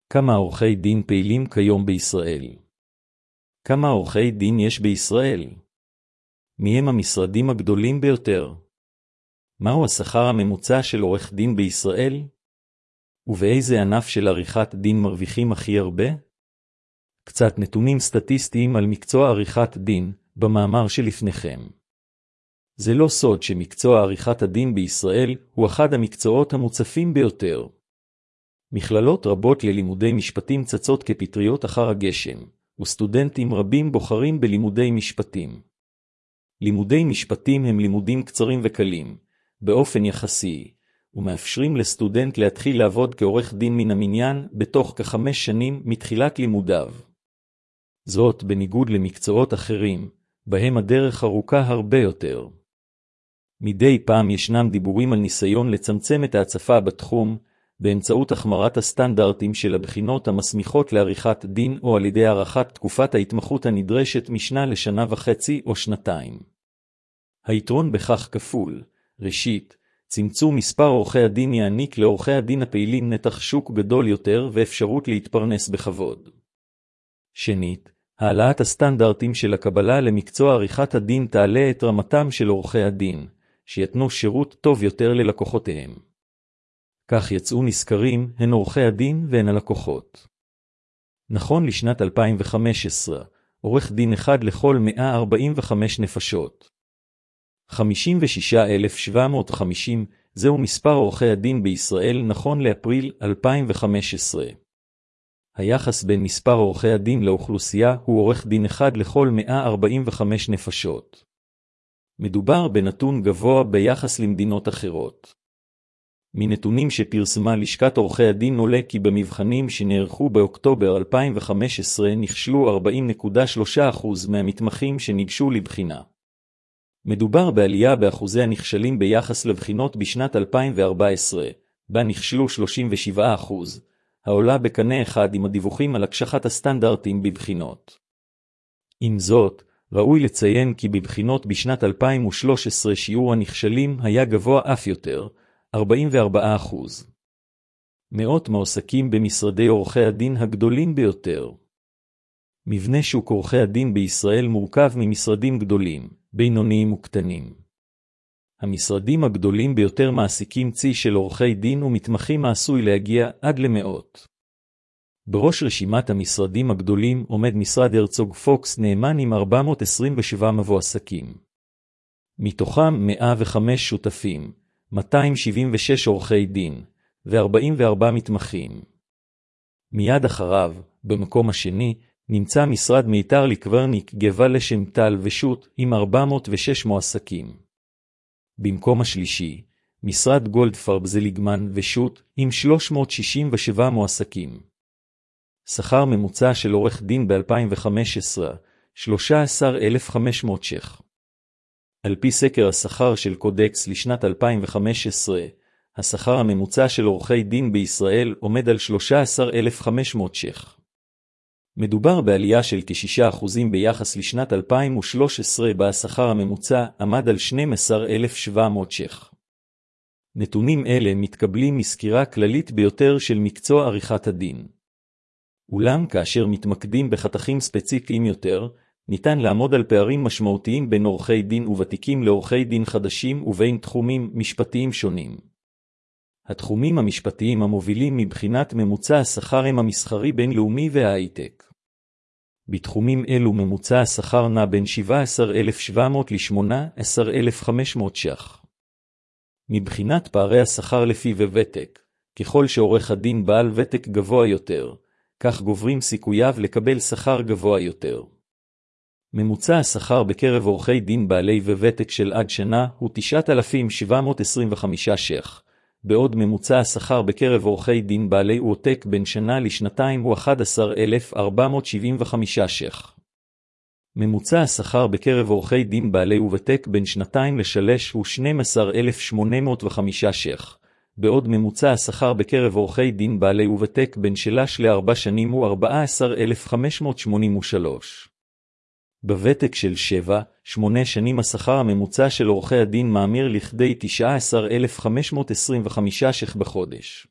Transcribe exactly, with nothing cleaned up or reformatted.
כמה עורכי דין פעילים כיום בישראל? כמה עורכי דין יש בישראל? מי הם המשרדים הגדולים ביותר? מהו השכר הממוצע של עורך דין בישראל? ובאיזה ענף של עריכת דין מרוויחים הכי הרבה? קצת נתונים סטטיסטיים על מקצוע עריכת דין, במאמר שלפניכם. זה לא סוד שמקצוע עריכת הדין בישראל הוא אחד המקצועות המוצפים ביותר. מכללות רבות ללימודי משפטים צצות כפטריות אחר הגשם, וסטודנטים רבים בוחרים בלימודי משפטים. לימודי משפטים הם לימודים קצרים וקלים, באופן יחסי, ומאפשרים לסטודנט להתחיל לעבוד כעורך דין מן המניין בתוך כחמש שנים מתחילת לימודיו. זאת בניגוד למקצועות אחרים, בהם הדרך ארוכה הרבה יותר. מדי פעם ישנם דיבורים על ניסיון לצמצם את ההצפה בתחום, באמצעות החמרת הסטנדרטים של הבחינות המסמיכות לעריכת דין או על ידי הארכת תקופת ההתמחות הנדרשת משנה לשנה וחצי או שנתיים. היתרון בכך כפול. ראשית, צמצום מספר עורכי הדין יעניק לעורכי הדין הפעילים נתח שוק גדול יותר ואפשרות להתפרנס בכבוד. שנית, העלאת הסטנדרטים של הקבלה למקצוע עריכת הדין תעלה את רמתם של עורכי הדין, שיתנו שירות טוב יותר ללקוחותיהם. כך יצאו נזכרים הן עורכי הדין והן הלקוחות. נכון לשנת אלפיים וחמש עשרה, עורך דין אחד לכל מאה ארבעים וחמש נפשות. חמישים ושישה אלף שבע מאות וחמישים, זהו מספר עורכי הדין בישראל נכון לאפריל אלפיים וחמש עשרה. היחס בין מספר עורכי הדין לאוכלוסייה הוא עורך דין אחד לכל מאה ארבעים וחמש נפשות. מדובר בנתון גבוה ביחס למדינות אחרות. מנתונים שפרסמה לשכת עורכי הדין עולה כי במבחנים שנערכו באוקטובר אלפיים וחמש עשרה נכשלו ארבעים נקודה שלושה אחוז מהמתמחים שניגשו לבחינה. מדובר בעלייה באחוזי הנכשלים ביחס לבחינות בשנת אלפיים וארבע עשרה, בה נכשלו שלושים ושבעה אחוז, העולה בקנה אחד עם הדיווחים על הקשחת הסטנדרטים בבחינות. עם זאת, ראוי לציין כי בבחינות בשנת אלפיים ושלוש עשרה שיעור הנכשלים היה גבוה אף יותר, ארבעים וארבעה אחוז. מאות מועסקים במשרדי עורכי הדין הגדולים ביותר. מבנה שוק עורכי הדין בישראל מורכב ממשרדים גדולים, בינוניים וקטנים. המשרדים הגדולים ביותר מעסיקים צי של עורכי דין ומתמחים העשוי להגיע עד למאות. בראש רשימת המשרדים הגדולים עומד משרד הרצוג פוקס נאמן עם ארבע מאות עשרים ושבעה מועסקים. מתוכם מאה וחמש שותפים, מאתיים שבעים ושש עורכי דין, ו-ארבעים וארבעה מתמחים. מיד אחריו, במקום השני, נמצא משרד מיתר לקברניק גבע לשם טל ושות עם ארבע מאות ושש מועסקים. במקום השלישי, משרד גולדפרב זליגמן ושות עם שלוש מאות שישים ושבעה מועסקים. שכר ממוצע של עורך דין ב-אלפיים וחמש עשרה, שלושה עשר אלף וחמש מאות ש"ח. על פי סקר השכר של קודקס לשנת אלפיים וחמש עשרה, השכר הממוצע של עורכי דין בישראל עומד על שלושה עשר אלף וחמש מאות ש"ח. מדובר בעלייה של כ-שישה אחוז ביחס לשנת אלפיים ושלוש עשרה בה השכר הממוצע עמד על שנים עשר אלף שבע מאות ש"ח. נתונים אלה מתקבלים מסקירה כללית ביותר של מקצוע עריכת הדין. אולם כאשר מתמקדים בחתכים ספציפיים יותר, ניתן לעמוד על פערים משמעותיים בין עורכי דין וותיקים לעורכי דין חדשים ובין תחומים משפטיים שונים. התחומים המשפטיים המובילים מבחינת ממוצע השכר הם המסחרי בינלאומי וההייטק. בתחומים אלו ממוצע השכר נע בין שבעה עשר אלף שבע מאות ל-שמונה עשר אלף וחמש מאות ש"ח. מבחינת פערי השכר לפי וותק, ככל שעורך הדין בעל ותק גבוה יותר, כך גוברים סיכוייו לקבל שכר גבוה יותר. ממוצע השכר בקרב עורכי דין בעלי וותק של עד שנה הוא תשעת אלפים שבע מאות עשרים וחמישה ש"ח, בעוד ממוצע השכר בקרב עורכי דין בעלי ותק בין שנה לשנתיים הוא אחד עשר אלף ארבע מאות שבעים וחמישה ש"ח. ממוצע השכר בקרב עורכי דין בעלי ותק בין שנתיים לשלוש הוא שנים עשר אלף שמונה מאות וחמישה ש"ח, בעוד ממוצע השכר בקרב עורכי דין בעלי ותק בין שלוש לארבע שנים הוא ארבע עשרה אלף חמש מאות שמונים ושלוש. בוותק של שבע, שמונה שנים השכר הממוצע של עורכי הדין מאמיר לכדי תשעה עשר אלף חמש מאות עשרים וחמישה ש"ח בחודש.